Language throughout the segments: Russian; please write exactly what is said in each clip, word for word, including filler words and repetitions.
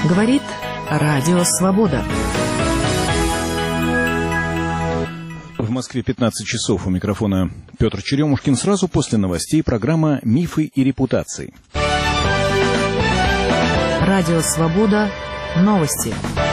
Говорит Радио Свобода. В Москве пятнадцать часов. У микрофона Петр Черемушкин. Сразу после новостей программа «Мифы и репутации». Радио Свобода. Новости.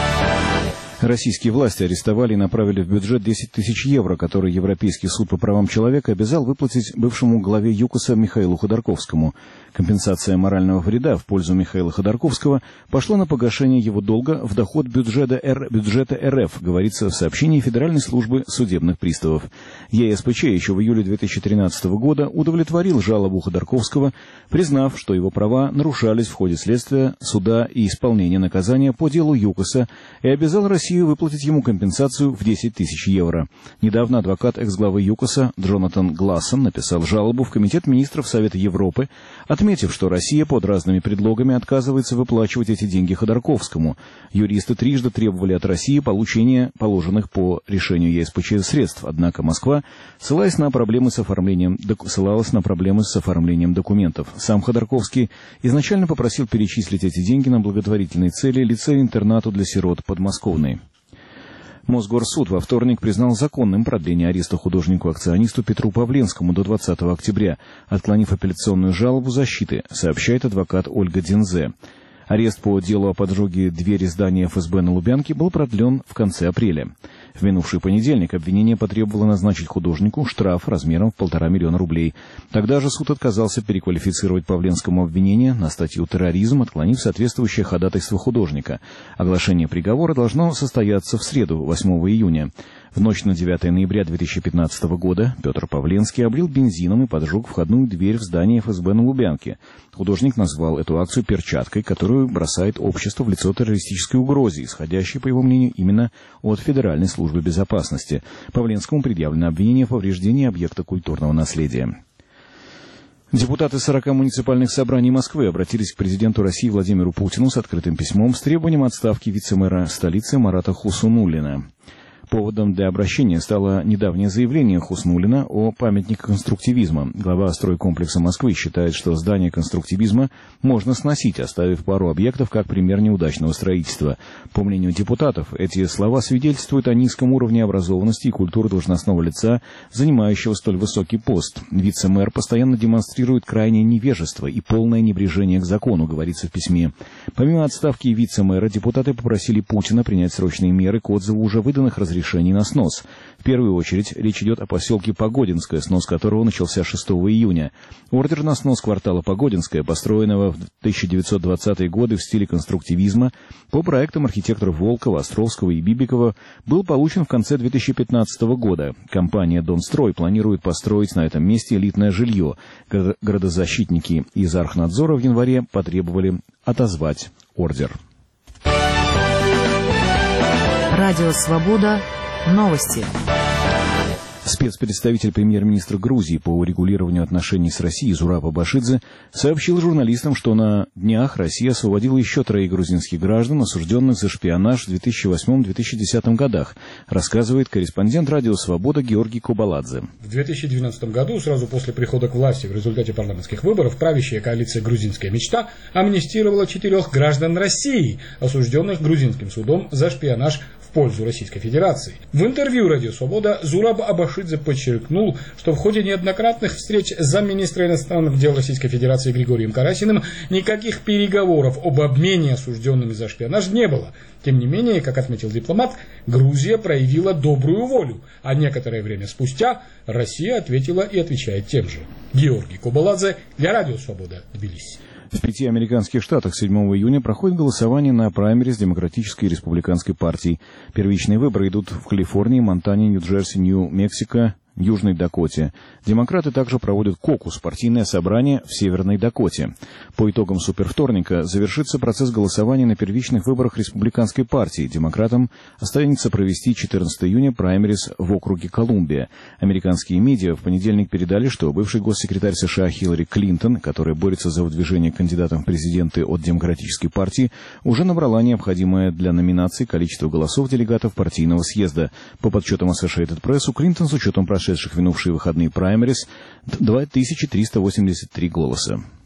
Российские власти арестовали и направили в бюджет десять тысяч евро, которые Европейский суд по правам человека обязал выплатить бывшему главе ЮКОСа Михаилу Ходорковскому. Компенсация морального вреда в пользу Михаила Ходорковского пошла на погашение его долга в доход бюджета, Р... бюджета РФ, говорится в сообщении Федеральной службы судебных приставов. ЕСПЧ еще в июле две тысячи тринадцатого года удовлетворил жалобу Ходорковского, признав, что его права нарушались в ходе следствия, суда и исполнения наказания по делу ЮКОСа, и обязал Россию выплатить ему компенсацию в десять тысяч евро. Недавно адвокат экс-главы ЮКОСа Джонатан Глассон написал жалобу в Комитет министров Совета Европы, отметив, что Россия под разными предлогами отказывается выплачивать эти деньги Ходорковскому. Юристы трижды требовали от России получения положенных по решению ЕСПЧ средств, однако Москва ссылалась на проблемы с оформлением, ссылалась на проблемы с оформлением документов. Сам Ходорковский изначально попросил перечислить эти деньги на благотворительные цели лицею-интернату для сирот подмосковной. Мосгорсуд во вторник признал законным продление ареста художнику-акционисту Петру Павленскому до двадцатого октября, отклонив апелляционную жалобу защиты, сообщает адвокат Ольга Динзе. Арест по делу о поджоге двери здания эф эс бэ на Лубянке был продлен в конце апреля. В минувший понедельник обвинение потребовало назначить художнику штраф размером в полтора миллиона рублей. Тогда же суд отказался переквалифицировать Павленскому обвинение на статью «Терроризм», отклонив соответствующее ходатайство художника. Оглашение приговора должно состояться в среду, восьмого июня. В ночь на девятое ноября две тысячи пятнадцатого года Петр Павленский облил бензином и поджег входную дверь в здание эф эс бэ на Лубянке. Художник назвал эту акцию перчаткой, которую бросает общество в лицо террористической угрозе, исходящей, по его мнению, именно от Федеральной службы безопасности. Павленскому предъявлено обвинение в повреждении объекта культурного наследия. Депутаты сорока муниципальных собраний Москвы обратились к президенту России Владимиру Путину с открытым письмом с требованием отставки вице-мэра столицы Марата Хуснуллина. Поводом для обращения стало недавнее заявление Хуснуллина о памятнике конструктивизма. Глава стройкомплекса Москвы считает, что здание конструктивизма можно сносить, оставив пару объектов как пример неудачного строительства. По мнению депутатов, эти слова свидетельствуют о низком уровне образованности и культуры должностного лица, занимающего столь высокий пост. Вице-мэр постоянно демонстрирует крайнее невежество и полное небрежение к закону, говорится в письме. Помимо отставки вице-мэра, депутаты попросили Путина принять срочные меры к отзыву уже выданных разрешений решений на снос. В первую очередь речь идет о поселке Погодинское, снос которого начался шестого июня. Ордер на снос квартала Погодинское, построенного в тысяча девятьсот двадцатые годы в стиле конструктивизма, по проектам архитекторов Волкова, Островского и Бибикова, был получен в конце две тысячи пятнадцатого года. Компания «Донстрой» планирует построить на этом месте элитное жилье. Городозащитники из Архнадзора в январе потребовали отозвать ордер. Радио Свобода. Новости. Спецпредставитель премьер-министра Грузии по урегулированию отношений с Россией Зураб Абашидзе сообщил журналистам, что на днях Россия освободила еще троих грузинских граждан, осужденных за шпионаж в две тысячи восьмом — две тысячи десятом годах, рассказывает корреспондент Радио Свобода Георгий Кубаладзе. В две тысячи двенадцатом году, сразу после прихода к власти в результате парламентских выборов, правящая коалиция «Грузинская мечта» амнистировала четырех граждан России, осужденных грузинским судом за шпионаж в пользу Российской Федерации. В интервью «Радио Свобода» Зураб Абашидзе подчеркнул, что в ходе неоднократных встреч с замминистра иностранных дел Российской Федерации Григорием Карасиным никаких переговоров об обмене осужденными за шпионаж не было. Тем не менее, как отметил дипломат, Грузия проявила добрую волю, а некоторое время спустя Россия ответила и отвечает тем же. Георгий Кубаладзе для «Радио Свобода», Тбилиси. В пяти американских штатах седьмого июня проходит голосование на праймериз Демократической и Республиканской партий. Первичные выборы идут в Калифорнии, Монтане, Нью-Джерси, Нью-Мексико, Южной Дакоте. Демократы также проводят кокус, партийное собрание в Северной Дакоте. По итогам супервторника завершится процесс голосования на первичных выборах Республиканской партии. Демократам останется провести четырнадцатого июня праймериз в округе Колумбия. Американские медиа в понедельник передали, что бывший госсекретарь США Хиллари Клинтон, которая борется за выдвижение кандидатом в президенты от Демократической партии, уже набрала необходимое для номинации количество голосов делегатов партийного съезда. По подсчетам Associated Press, у Клинтон с учетом прошедших в минувшие выходные праймериз две тысячи триста восемьдесят три голоса.